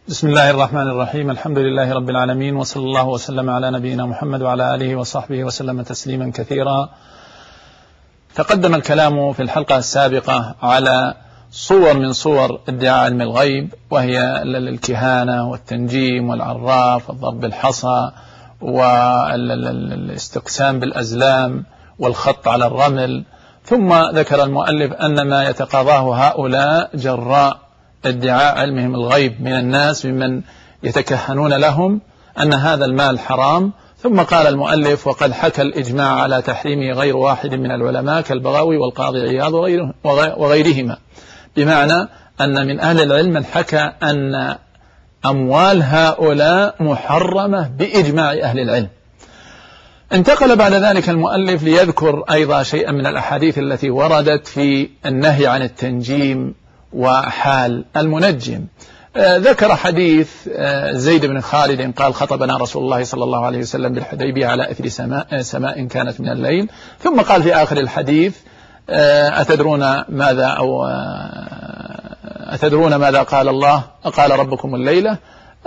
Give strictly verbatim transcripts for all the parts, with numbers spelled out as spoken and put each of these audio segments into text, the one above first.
بسم الله الرحمن الرحيم. الحمد لله رب العالمين، وصلى الله وسلم على نبينا محمد وعلى آله وصحبه وسلم تسليما كثيرا. تقدم الكلام في الحلقة السابقة على صور من صور ادعاء علم الغيب، وهي الكهانة والتنجيم والعراف والضرب بالحصى والاستقسام بالأزلام والخط على الرمل. ثم ذكر المؤلف أن ما يتقاضاه هؤلاء جراء ادعاء علمهم الغيب من الناس ممن يتكهنون لهم أن هذا المال حرام. ثم قال المؤلف: وقد حكى الإجماع على تحريمه غير واحد من العلماء كالبغوي والقاضي عياض وغيرهما، بمعنى أن من أهل العلم من حكى أن أموال هؤلاء محرمة بإجماع أهل العلم. انتقل بعد ذلك المؤلف ليذكر أيضا شيئا من الأحاديث التي وردت في النهي عن التنجيم وحال المنجم. ذكر حديث زيد بن خالد قال: خطبنا رسول الله صلى الله عليه وسلم بالحديبية على إثر سماء, سماء كانت من الليل. ثم قال في آخر الحديث: أتدرون ماذا أو أتدرون ماذا قال الله قال ربكم الليلة؟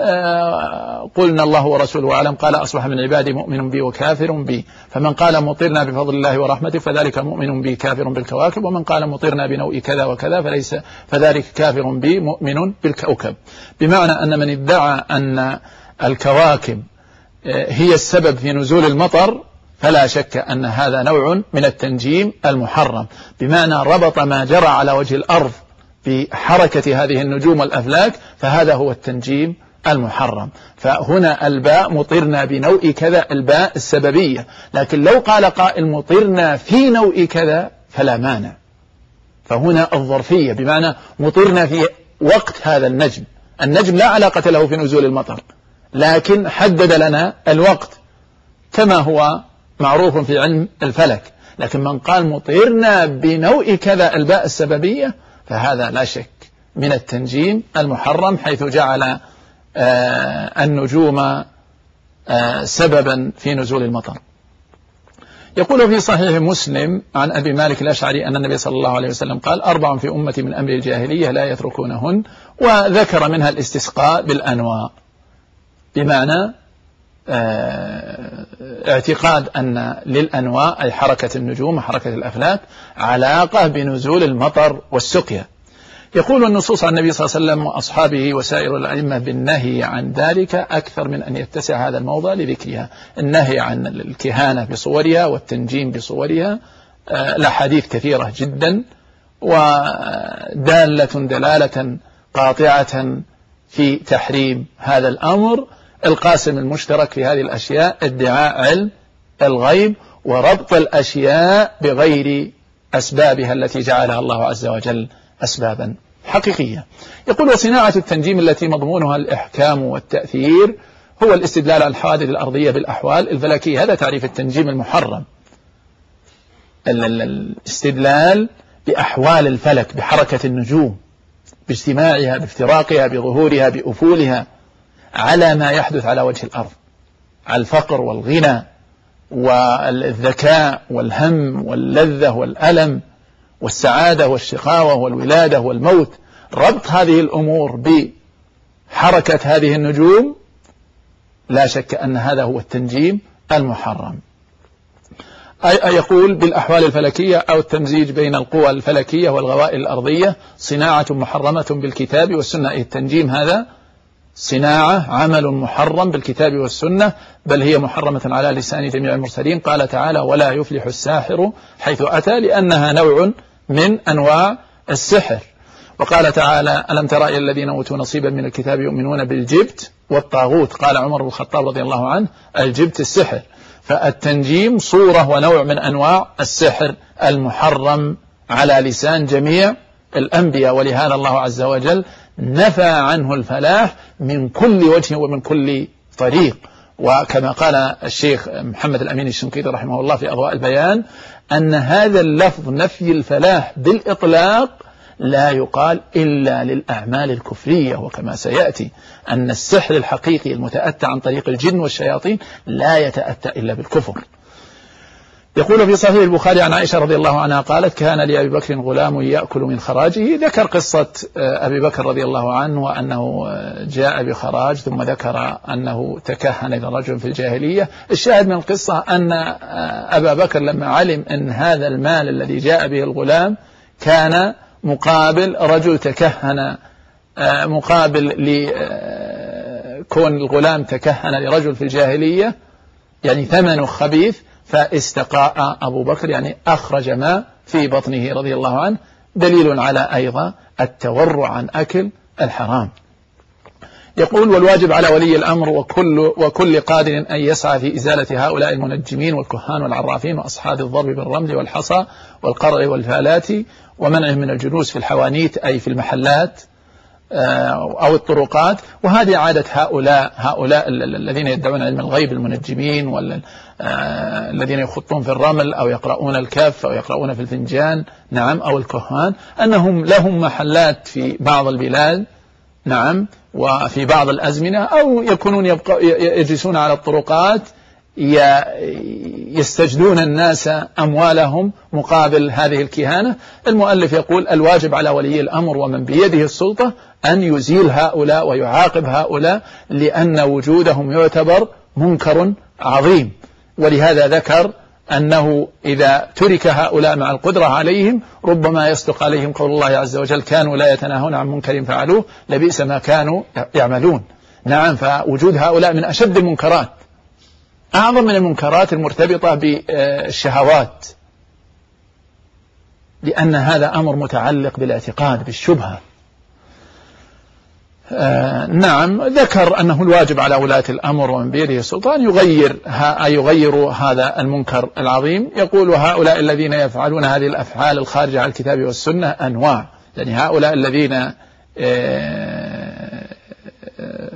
قلنا الله ورسوله أعلم. قال: أصبح من عبادي مؤمن بي وكافر بي، فمن قال مطرنا بفضل الله ورحمته فذلك مؤمن بي كافر بالكواكب، ومن قال مطرنا بنوء كذا وكذا فليس فذلك كافر بي مؤمن بالكوكب. بمعنى أن من ادعى أن الكواكب هي السبب في نزول المطر فلا شك أن هذا نوع من التنجيم المحرم، بمعنى ربط ما جرى على وجه الأرض بحركة هذه النجوم والأفلاك، فهذا هو التنجيم المحرم. فهنا الباء مطرنا بنوء كذا، الباء السببية، لكن لو قال قائل مطرنا في نوء كذا فلا مانع، فهنا الظرفية، بمعنى مطرنا في وقت هذا النجم. النجم لا علاقة له في نزول المطر، لكن حدد لنا الوقت كما هو معروف في علم الفلك. لكن من قال مطرنا بنوء كذا، الباء السببية، فهذا لا شك من التنجيم المحرم، حيث جعل آه النجوم آه سببا في نزول المطر. يقول في صحيح مسلم عن أبي مالك الأشعري أن النبي صلى الله عليه وسلم قال: أربع في أمتي من أمر الجاهلية لا يتركونهن، وذكر منها الاستسقاء بالأنواء، بمعنى آه اعتقاد أن للأنواء أي حركة النجوم وحركة الأفلاك علاقة بنزول المطر والسقيا. يقول: النصوص عن النبي صلى الله عليه وسلم وأصحابه وسائر الأئمة بالنهي عن ذلك أكثر من أن يتسع هذا الموضع لذكرها. النهي عن الكهانة بصورها والتنجيم بصورها الأحاديث كثيرة جدا، ودالة دلالة قاطعة في تحريم هذا الأمر. القاسم المشترك في هذه الأشياء ادعاء علم الغيب وربط الأشياء بغير أسبابها التي جعلها الله عز وجل أسبابا حقيقية. يقول: وصناعة التنجيم التي مضمونها الإحكام والتأثير هو الاستدلال على الحوادث الأرضية بالأحوال الفلكية. هذا تعريف التنجيم المحرم: الاستدلال بأحوال الفلك، بحركة النجوم، باجتماعها، بافتراقها، بظهورها، بأفولها، على ما يحدث على وجه الأرض، على الفقر والغنى والذكاء والهم واللذة والألم والسعادة والشقاوة والولادة والموت. ربط هذه الأمور بحركة هذه النجوم لا شك أن هذا هو التنجيم المحرم. أي يقول: بالأحوال الفلكية أو التمزيج بين القوى الفلكية والغوائل الأرضية صناعة محرمة بالكتاب والسنة. أي التنجيم هذا صناعة، عمل محرم بالكتاب والسنة، بل هي محرمة على لسان جميع المرسلين. قال تعالى: ولا يفلح الساحر حيث أتى، لأنها نوع من أنواع السحر. وقال تعالى: ألم تر إلى الذين أوتوا نصيبا من الكتاب يؤمنون بالجبت والطاغوت. قال عمر بن الخطاب رضي الله عنه: الجبت السحر. فالتنجيم صورة ونوع من أنواع السحر المحرم على لسان جميع الأنبياء، ولهذا الله عز وجل نفى عنه الفلاح من كل وجه ومن كل طريق. وكما قال الشيخ محمد الأمين الشنقيطي رحمه الله في أضواء البيان أن هذا اللفظ نفي الفلاح بالإطلاق لا يقال إلا للأعمال الكفرية، وكما سيأتي أن السحر الحقيقي المتأتى عن طريق الجن والشياطين لا يتأتى إلا بالكفر. يقول في صحيح البخاري عن عائشة رضي الله عنها قالت كان لأبي بكر غلام يأكل من خراجه. ذكر قصة أبي بكر رضي الله عنه وأنه جاء بخراج ثم ذكر أنه تكهن لرجل في الجاهلية. الشاهد من القصة أن أبا بكر لما علم أن هذا المال الذي جاء به الغلام كان مقابل رجل تكهن، مقابل لكون الغلام تكهن لرجل في الجاهلية، يعني ثمنه خبيث، فاستقاء أبو بكر يعني أخرج ما في بطنه رضي الله عنه، دليل على أيضا التورع عن أكل الحرام. يقول والواجب على ولي الأمر وكل, وكل قادر أن يسعى في إزالة هؤلاء المنجمين والكهان والعرافين وأصحاب الضرب بالرمل والحصى والقرع والفالات ومنعهم من الجلوس في الحوانيت أي في المحلات أو الطرقات. وهذه عادة هؤلاء هؤلاء الذين يدعون علم الغيب، المنجمين والذين يخطون في الرمل أو يقرؤون الكف أو يقرؤون في الفنجان، نعم، أو الكهان، أنهم لهم محلات في بعض البلاد، نعم، وفي بعض الأزمنة، أو يكونون يجلسون على الطرقات يستجدون الناس أموالهم مقابل هذه الكهانة. المؤلف يقول الواجب على ولي الأمر ومن بيده السلطة أن يزيل هؤلاء ويعاقب هؤلاء، لأن وجودهم يعتبر منكر عظيم. ولهذا ذكر أنه إذا ترك هؤلاء مع القدرة عليهم ربما يصدق عليهم قول الله عز وجل كانوا لا يتناهون عن منكر فعلوه لبئس ما كانوا يعملون. نعم، فوجود هؤلاء من أشد المنكرات، أعظم من المنكرات المرتبطة بالشهوات، لأن هذا أمر متعلق بالاعتقاد بالشبهة. آه نعم، ذكر أنه الواجب على ولاة الأمر ومن بيده السلطان يغير يغيروا هذا المنكر العظيم. يقول وهؤلاء الذين يفعلون هذه الأفعال الخارجة عن الكتاب والسنة أنواع، يعني هؤلاء الذين آه آه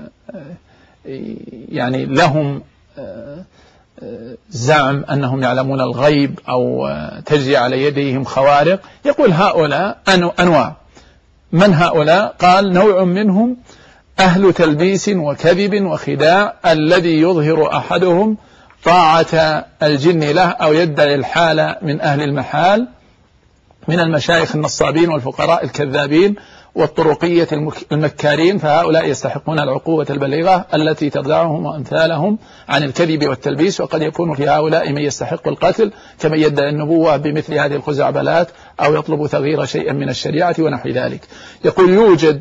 يعني لهم آه زعم أنهم يعلمون الغيب أو تجري على يديهم خوارق، يقول هؤلاء أنواع. من هؤلاء؟ قال نوع منهم أهل تلبيس وكذب وخداع الذي يظهر أحدهم طاعة الجن له أو يدعي الحال من أهل المحال من المشايخ النصابين والفقراء الكذابين والطرقية المكارين، فهؤلاء يستحقون العقوبة البليغة التي تردعهم وأمثالهم عن الكذب والتلبيس. وقد يكون في هؤلاء من يستحق القتل كمن يدعي النبوة بمثل هذه الخزعبلات أو يطلب تغيير شيئا من الشريعة ونحو ذلك. يقول يوجد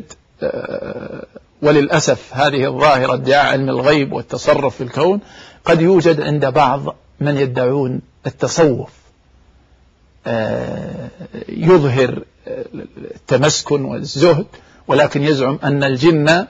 وللأسف هذه الظاهرة ادعاء علم الغيب والتصرف في الكون قد يوجد عند بعض من يدعون التصوف، يظهر التمسكن والزهد، ولكن يزعم أن الجن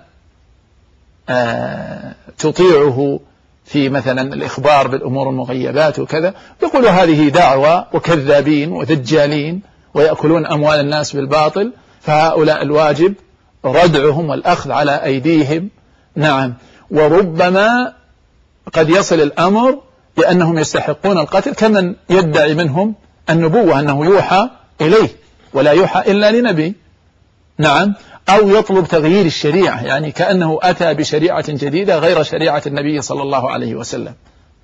تطيعه في مثلا الإخبار بالأمور المغيبات وكذا. يقول هذه دعوة وكذابين ودجالين ويأكلون أموال الناس بالباطل، فهؤلاء الواجب ردعهم والأخذ على أيديهم. نعم، وربما قد يصل الأمر لأنهم يستحقون القتل كمن يدعي منهم النبوة أنه يوحى إليه ولا يوحى إلا لنبي، نعم، أو يطلب تغيير الشريعة، يعني كأنه أتى بشريعة جديدة غير شريعة النبي صلى الله عليه وسلم.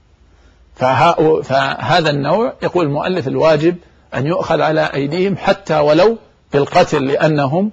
فهذا النوع يقول المؤلف الواجب أن يؤخذ على أيديهم حتى ولو بالقتل، لأنهم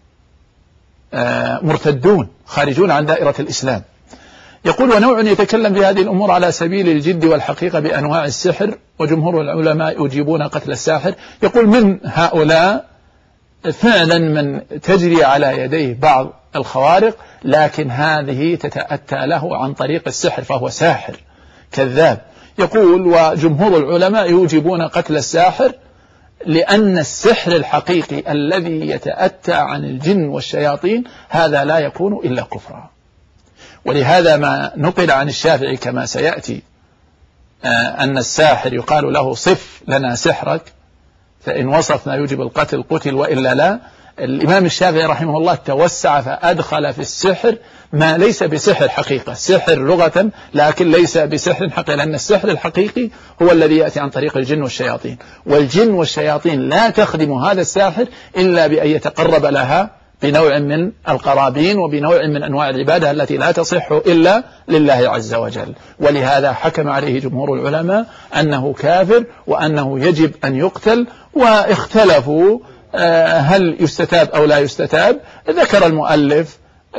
مرتدون خارجون عن دائرة الإسلام. يقول ونوع يتكلم في هذه الأمور على سبيل الجد والحقيقة بأنواع السحر، وجمهور العلماء يجيبون قتل الساحر. يقول من هؤلاء فعلا من تجري على يديه بعض الخوارق، لكن هذه تتأتى له عن طريق السحر فهو ساحر كذاب. يقول وجمهور العلماء يوجبون قتل الساحر لأن السحر الحقيقي الذي يتأتى عن الجن والشياطين هذا لا يكون إلا كفرا. ولهذا ما نقل عن الشافعي كما سيأتي أن الساحر يقال له صف لنا سحرك، فإن وصف ما يوجب القتل قتل وإلا لا. الإمام الشافعي رحمه الله توسع فأدخل في السحر ما ليس بسحر حقيقة، سحر لغة لكن ليس بسحر حقيقة، لأن السحر الحقيقي هو الذي يأتي عن طريق الجن والشياطين، والجن والشياطين لا تخدم هذا الساحر إلا بأن يتقرب لها بنوع من القرابين وبنوع من أنواع العبادة التي لا تصح إلا لله عز وجل. ولهذا حكم عليه جمهور العلماء أنه كافر وأنه يجب أن يقتل. واختلفوا هل يستتاب أو لا يستتاب. ذكر المؤلف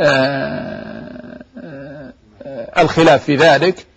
الخلاف في ذلك.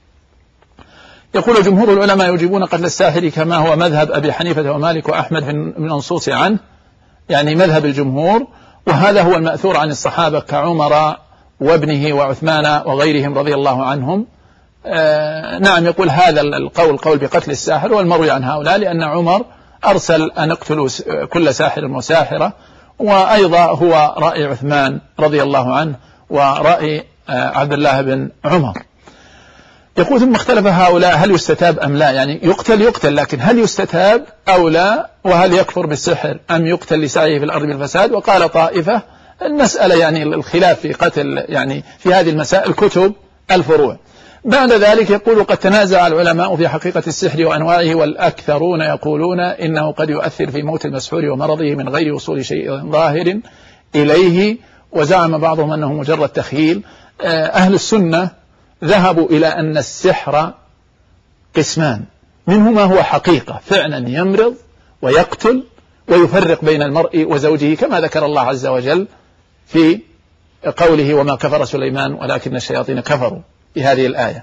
يقول جمهور العلماء يجيبون قتل الساحر كما هو مذهب أبي حنيفة ومالك وأحمد من المنصوص عنه، يعني مذهب الجمهور، وهذا هو المأثور عن الصحابة كعمر وابنه وعثمان وغيرهم رضي الله عنهم. آه نعم، يقول هذا القول قول بقتل الساحر والمروي عن هؤلاء، لأن عمر أرسل أن اقتلوا كل ساحر وساحرة، وأيضا هو رأي عثمان رضي الله عنه ورأي آه عبد الله بن عمر. يقول ثم اختلف هؤلاء هل يستتاب أم لا، يعني يقتل يقتل لكن هل يستتاب أو لا، وهل يكفر بالسحر أم يقتل لسعيه في الأرض بالفساد. وقال طائفة المسألة يعني الخلاف في قتل يعني في هذه المسائل كتب الفروع. بعد ذلك يقول قد تنازع العلماء في حقيقة السحر وأنواعه، والأكثرون يقولون إنه قد يؤثر في موت المسحور ومرضه من غير وصول شيء ظاهر إليه، وزعم بعضهم أنه مجرد تخيل. أهل السنة ذهبوا إلى أن السحر قسمان، منه ما هو حقيقة فعلا يمرض ويقتل ويفرق بين المرء وزوجه، كما ذكر الله عز وجل في قوله وما كفر سليمان ولكن الشياطين كفروا بهذه الآية.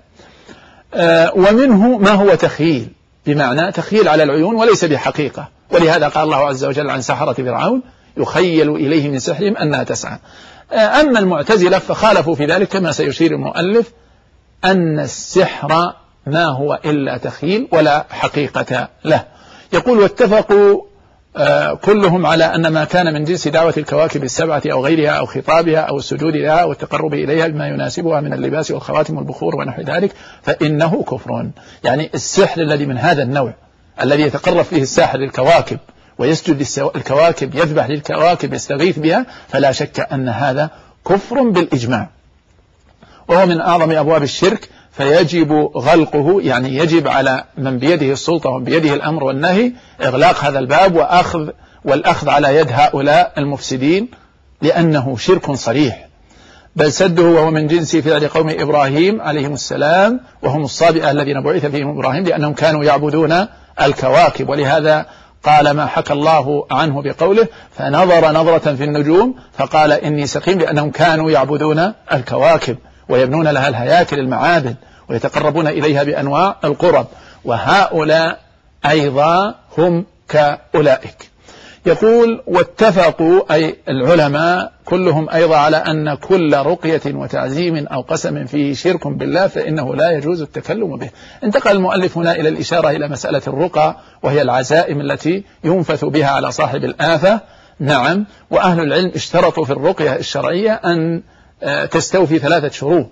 ومنه ما هو تخيل، بمعنى تخيل على العيون وليس بحقيقة، ولهذا قال الله عز وجل عن سحرة فرعون يخيل إليه من سحرهم أنها تسعى. أما المعتزلة فخالفوا في ذلك كما سيشير المؤلف، أن السحر ما هو إلا تخيل ولا حقيقة له. يقول واتفقوا كلهم على أن ما كان من جنس دعوة الكواكب السبعة أو غيرها أو خطابها أو السجود لها والتقرب إليها بما يناسبها من اللباس والخواتم والبخور ونحو ذلك فإنه كفر. يعني السحر الذي من هذا النوع الذي يتقرب فيه الساحر للكواكب ويسجد للكواكب يذبح للكواكب يستغيث بها، فلا شك أن هذا كفر بالإجماع، وهو من أعظم أبواب الشرك، فيجب غلقه، يعني يجب على من بيده السلطة وبيده الأمر والنهي إغلاق هذا الباب وأخذ والأخذ على يد هؤلاء المفسدين، لأنه شرك صريح. بل سده وهو من جنس فعل قوم إبراهيم عليهم السلام، وهم الصابئة الذين بعث فيهم إبراهيم، لأنهم كانوا يعبدون الكواكب. ولهذا قال ما حكى الله عنه بقوله فنظر نظرة في النجوم فقال إني سقيم، لأنهم كانوا يعبدون الكواكب ويبنون لها الهياكل المعابد ويتقربون إليها بأنواع القرب، وهؤلاء أيضا هم كأولئك. يقول واتفقوا أي العلماء كلهم أيضا على أن كل رقية وتعزيم أو قسم فيه شرك بالله فإنه لا يجوز التكلم به. انتقل المؤلف هنا إلى الإشارة إلى مسألة الرقى، وهي العزائم التي ينفث بها على صاحب الآفة. نعم، وأهل العلم اشترطوا في الرقية الشرعية أن تستوفي ثلاثة شروط: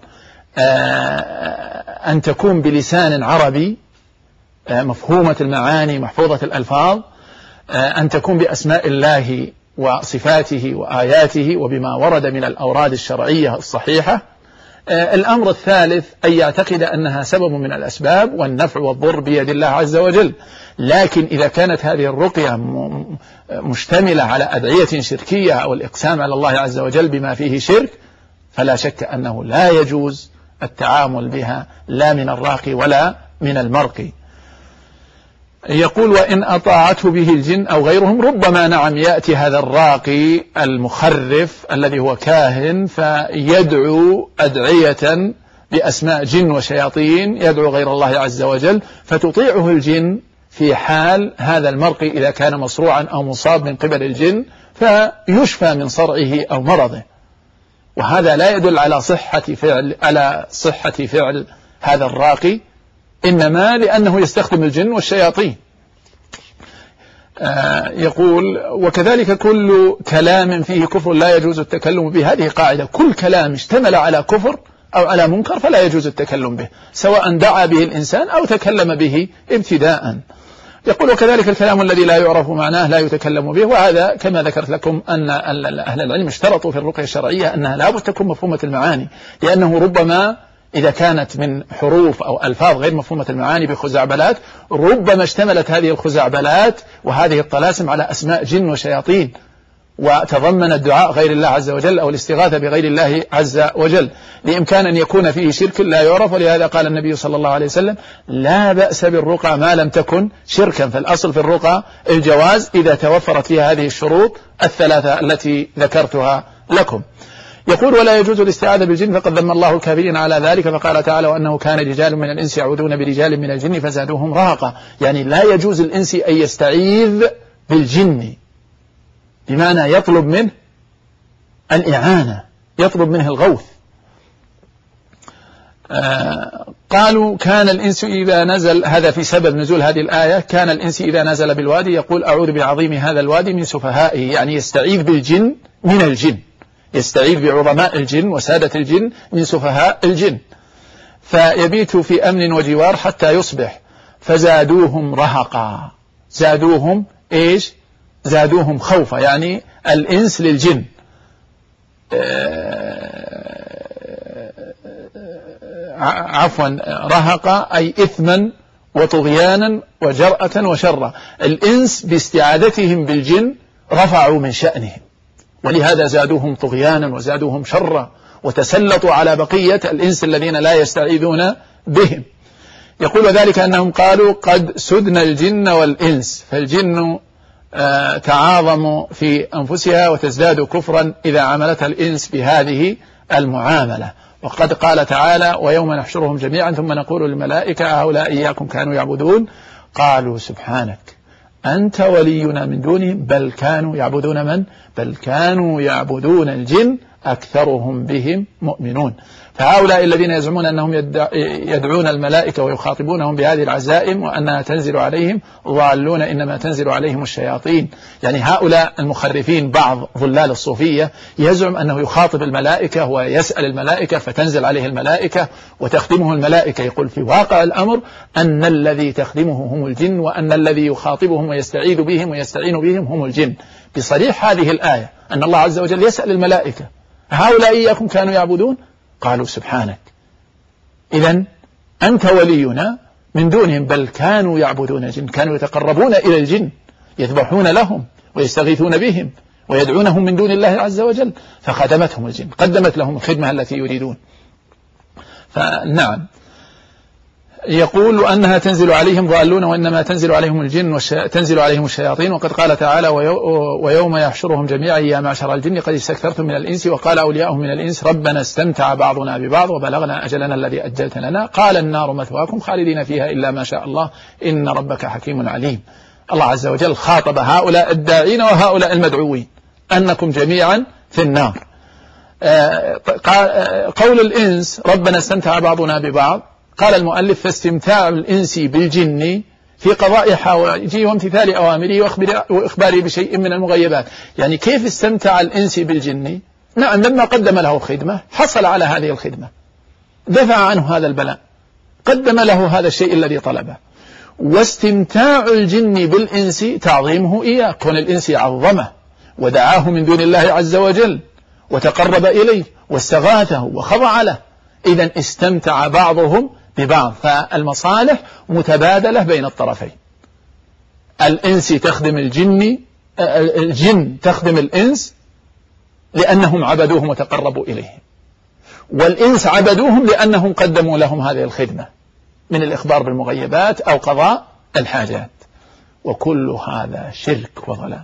أن تكون بلسان عربي مفهومة المعاني محفوظة الألفاظ، أن تكون بأسماء الله وصفاته وآياته وبما ورد من الأوراد الشرعية الصحيحة. الأمر الثالث أن يعتقد أنها سبب من الأسباب والنفع والضر بيد الله عز وجل. لكن إذا كانت هذه الرقية مشتملة على أدعية شركية أو الإقسام على الله عز وجل بما فيه شرك، فلا شك أنه لا يجوز التعامل بها لا من الراقي ولا من المرقي. يقول وإن أطاعته به الجن أو غيرهم، ربما نعم يأتي هذا الراقي المخرف الذي هو كاهن فيدعو أدعية بأسماء جن وشياطين، يدعو غير الله عز وجل، فتطيعه الجن في حال هذا المرقي إذا كان مصروعا أو مصاب من قبل الجن فيشفى من صرعه أو مرضه. وهذا لا يدل على صحة فعل على صحة فعل هذا الراقي، إنما لأنه يستخدم الجن والشياطين. آه يقول وكذلك كل كلام فيه كفر لا يجوز التكلم به. هذه قاعدة، كل كلام اشتمل على كفر أو على منكر فلا يجوز التكلم به، سواء دعا به الإنسان أو تكلم به ابتداء. يقول وكذلك الكلام الذي لا يعرف معناه لا يتكلم به. وهذا كما ذكرت لكم أن أهل العلم اشترطوا في الرقية الشرعية أنها لا بد تكون مفهومة المعاني، لأنه ربما إذا كانت من حروف أو ألفاظ غير مفهومة المعاني بخزعبلات، ربما اشتملت هذه الخزعبلات وهذه الطلاسم على أسماء جن وشياطين، وتضمن الدعاء غير الله عز وجل أو الاستغاثة بغير الله عز وجل، لإمكان أن يكون فيه شرك لا يعرف. ولهذا قال النبي صلى الله عليه وسلم لا بأس بالرقى ما لم تكن شركا، فالأصل في الرقى الجواز إذا توفرت فيها هذه الشروط الثلاثة التي ذكرتها لكم. يقول ولا يجوز الاستعاذة بالجن، فقد ذم الله الكافرين على ذلك، فقال تعالى وأنه كان رجال من الإنس يعوذون برجال من الجن فزادوهم رهقا. يعني لا يجوز الإنس أن يستعيذ بالجن، بمعنى يطلب منه الإعانة، يطلب منه الغوث. آه قالوا كان الإنس إذا نزل، هذا في سبب نزول هذه الآية، كان الإنس إذا نزل بالوادي يقول أعوذ بعظيم هذا الوادي من سفهائه، يعني يستعيذ بالجن من الجن، يستعيذ بعظماء الجن وسادة الجن من سفهاء الجن، فيبيت في أمن وجوار حتى يصبح، فزادوهم رهقا. زادوهم إيش؟ زادوهم خوفا، يعني الإنس للجن. عفوا رهقا أي إثما وطغيانا وجرأة وشرا. الإنس باستعادتهم بالجن رفعوا من شأنهم، ولهذا زادوهم طغيانا وزادوهم شرا وتسلطوا على بقية الإنس الذين لا يستعيذون بهم. يقول ذلك أنهم قالوا قد سدنا الجن والإنس، فالجن آه تعاظموا في أنفسها وتزداد كفرا إذا عملتها الإنس بهذه المعاملة. وقد قال تعالى ويوم نحشرهم جميعا ثم نقول للملائكة هؤلاء إياكم كانوا يعبدون قالوا سبحانك أنت ولينا من دونهم بل كانوا يعبدون من؟ بل كانوا يعبدون الجن أكثرهم بهم مؤمنون. فهؤلاء الذين يزعمون أنهم يدعون الملائكة ويخاطبونهم بهذه العزائم وأنها تنزل عليهم ضالون، إنما تنزل عليهم الشياطين. يعني هؤلاء المخرفين بعض ظلال الصوفية يزعم أنه يخاطب الملائكة ويسأل الملائكة فتنزل عليه الملائكة وتخدمه الملائكة. يقول في واقع الأمر أن الذي تخدمه هم الجن، وأن الذي يخاطبهم ويستعيذ بهم ويستعين بهم هم الجن، بصريح هذه الآية أن الله عز وجل يسأل الملائكة هؤلاء إياكم كانوا يعبدون قالوا سبحانك إذن أنت ولينا من دونهم بل كانوا يعبدون الجن، كانوا يتقربون إلى الجن يذبحون لهم ويستغيثون بهم ويدعونهم من دون الله عز وجل، فخدمتهم الجن، قدمت لهم الخدمة التي يريدون. فنعم يقول أنها تنزل عليهم ضالون وإنما تنزل عليهم الجن والش... تنزل عليهم الشياطين. وقد قال تعالى ويو... ويوم يحشرهم جميعا يا معشر الجن قد استكثرتم من الإنس وقال أولياؤهم من الإنس ربنا استمتع بعضنا ببعض وبلغنا أجلنا الذي أجلت لنا قال النار مثواكم خالدين فيها إلا ما شاء الله إن ربك حكيم عليم. الله عز وجل خاطب هؤلاء الداعين وهؤلاء المدعوين أنكم جميعا في النار. آه... قول الإنس ربنا استمتع بعضنا ببعض، قال المؤلف فاستمتاع الإنس بالجن في قضاء حوائجه وامتثال أوامره وإخباره بشيء من المغيبات. يعني كيف استمتع الإنس بالجن؟ نعم لما قدم له خدمة حصل على هذه الخدمة، دفع عنه هذا البلاء، قدم له هذا الشيء الذي طلبه. واستمتاع الجن بالإنس تعظيمه إياه، كون الإنس عظمه ودعاه من دون الله عز وجل وتقرب إليه واستغاثه وخضع له، إذن استمتع بعضهم ببعض، فالمصالح متبادلة بين الطرفين. الإنس تخدم الجن، الجن تخدم الإنس لأنهم عبدوهم وتقربوا إليهم، والإنس عبدوهم لأنهم قدموا لهم هذه الخدمة من الإخبار بالمغيبات أو قضاء الحاجات، وكل هذا شرك وضلال.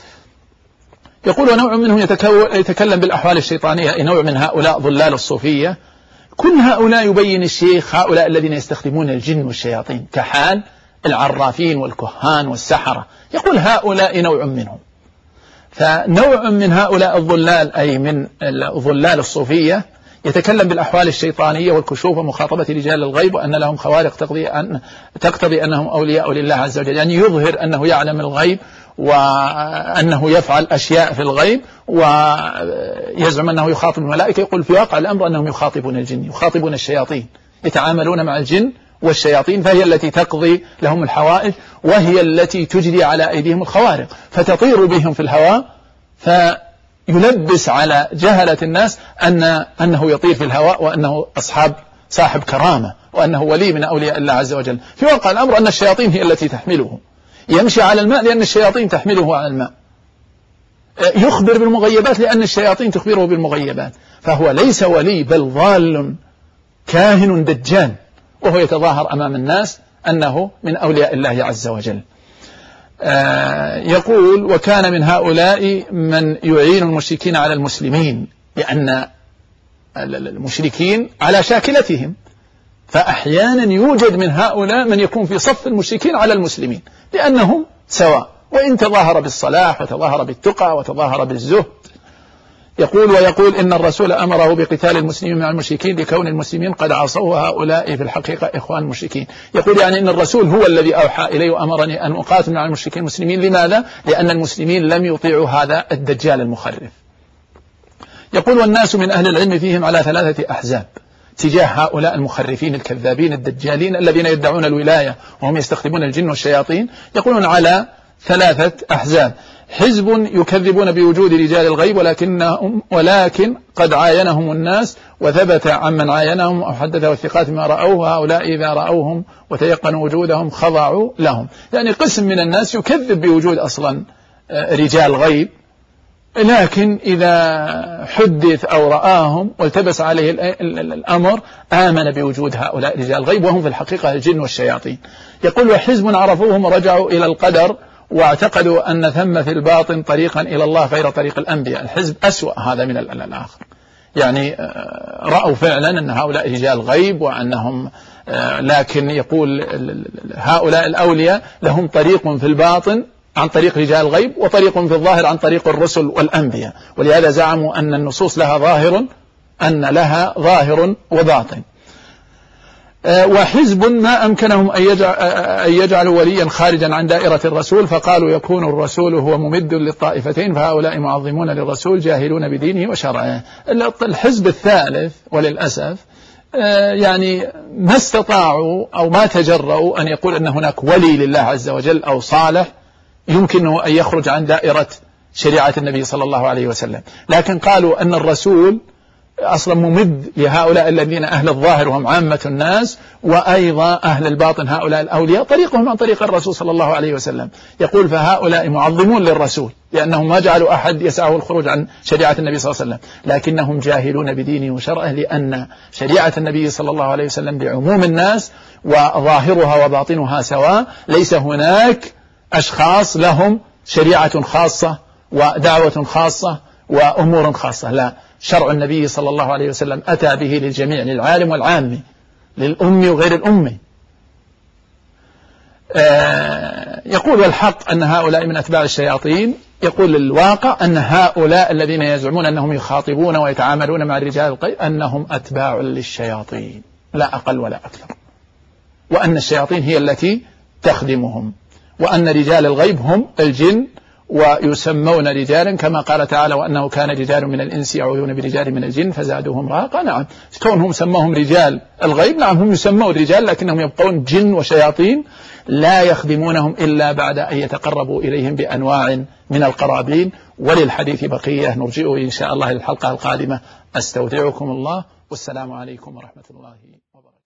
يقول ونوع منهم يتكلم بالأحوال الشيطانية، أي نوع من هؤلاء ضلال الصوفية. كل هؤلاء يبين الشيخ هؤلاء الذين يستخدمون الجن والشياطين كحال العرافين والكهان والسحرة، يقول هؤلاء نوع منهم. فنوع من هؤلاء الضلال أي من الضلال الصوفية يتكلم بالأحوال الشيطانية والكشوف ومخاطبة رجال الغيب وأن لهم خوارق تقضي, أن تقتضي أنهم أولياء لله عز وجل، يعني يظهر أنه يعلم الغيب وأنه يفعل أشياء في الغيب ويزعم أنه يخاطب الملائكة. يقول في واقع الأمر أنهم يخاطبون الجن، يخاطبون الشياطين، يتعاملون مع الجن والشياطين، فهي التي تقضي لهم الحوائج وهي التي تجري على أيديهم الخوارق، فتطير بهم في الهواء فيلبس على جهلة الناس أن أنه يطير في الهواء وأنه أصحاب صاحب كرامة وأنه ولي من أولياء الله عز وجل. في واقع الأمر أن الشياطين هي التي تحمله، يمشي على الماء لأن الشياطين تحمله على الماء. يخبر بالمغيبات لأن الشياطين تخبره بالمغيبات، فهو ليس ولي بل ضال كاهن دجال، وهو يتظاهر أمام الناس أنه من أولياء الله عز وجل. آه يقول: وكان من هؤلاء من يعين المشركين على المسلمين، لأن المشركين على شاكلتهم، فأحيانا يوجد من هؤلاء من يكون في صف المشركين على المسلمين لأنهم سواء، وإن تظاهر بالصلاح وتظاهر بالتقى وتظاهر بالزهد. يقول: ويقول إن الرسول أمره بقتال المسلمين مع المشركين لكون المسلمين قد عصوا هؤلاء في الحقيقة إخوان المشركين. يقول يعني إن الرسول هو الذي أوحى إلي وأمرني أن أقاتل مع المشركين المسلمين. لماذا؟ لأن المسلمين لم يطيعوا هذا الدجال المخرف. يقول: والناس من أهل العلم فيهم على ثلاثة أحزاب تجاه هؤلاء المخرفين الكذابين الدجالين الذين يدعون الولاية وهم يستخدمون الجن والشياطين. يقولون على ثلاثة أحزاب: حزب يكذبون بوجود رجال الغيب ولكنهم ولكن قد عاينهم الناس وثبت عمن عاينهم أو حدثه الثقات ما رأوه، هؤلاء إذا رأوهم وتيقنوا وجودهم خضعوا لهم. يعني قسم من الناس يكذب بوجود أصلا رجال غيب، لكن إذا حدث أو رآهم والتبس عليه الأمر آمن بوجود هؤلاء رجال الغيب وهم في الحقيقة الجن والشياطين. يقول: وحزب عرفوهم ورجعوا إلى القدر واعتقدوا أن ثم في الباطن طريقا إلى الله غير طريق الأنبياء. الحزب أسوأ هذا من الآخر، يعني رأوا فعلا أن هؤلاء رجال غيب وأنهم، لكن يقول هؤلاء الأولياء لهم طريق في الباطن عن طريق رجال الغيب وطريق في الظاهر عن طريق الرسل والأنبياء، ولهذا زعموا أن النصوص لها ظاهر أن لها ظاهر وباطن. وحزب ما أمكنهم أن يجعلوا وليا خارجا عن دائرة الرسول، فقالوا يكون الرسول هو ممد للطائفتين، فهؤلاء معظمون للرسول جاهلون بدينه وشرعه. الحزب الثالث وللأسف يعني ما استطاعوا أو ما تجرؤوا أن يقول أن هناك ولي لله عز وجل أو صالح يمكنه أن يخرج عن دائرة شريعة النبي صلى الله عليه وسلم، لكن قالوا أن الرسول أصلا ممد لهؤلاء الذين أهل الظاهر وهم عامة الناس، وأيضا أهل الباطن هؤلاء الأولياء طريقهم عن طريق الرسول صلى الله عليه وسلم. يقول: فهؤلاء معظمون للرسول لأنهم ما جعلوا أحد يسعه الخروج عن شريعة النبي صلى الله عليه وسلم، لكنهم جاهلون بدينه وشرعه، لأن شريعة النبي صلى الله عليه وسلم لعموم الناس وظاهرها وباطنها سواء، ليس هناك أشخاص لهم شريعة خاصة ودعوة خاصة وأمور خاصة، لا، شرع النبي صلى الله عليه وسلم أتى به للجميع، للعالم والعامي، للأم وغير الأم. آه يقول: والحق أن هؤلاء من أتباع الشياطين. يقول: الواقع أن هؤلاء الذين يزعمون أنهم يخاطبون ويتعاملون مع الرجال الغيب أنهم أتباع للشياطين لا أقل ولا أكثر، وأن الشياطين هي التي تخدمهم، وأن رجال الغيب هم الجن ويسمون رجالا كما قال تعالى: وأنه كان رجال من الإنس يعوذون برجال من الجن فزادوهم رهقا. نعم، كونهم سموهم رجال الغيب، نعم هم يسمون رجال لكنهم يبقون جن وشياطين لا يخدمونهم إلا بعد أن يتقربوا إليهم بأنواع من القرابين. وللحديث بقية نرجئه إن شاء الله للحلقة القادمة. أستودعكم الله والسلام عليكم ورحمة الله وبركاته.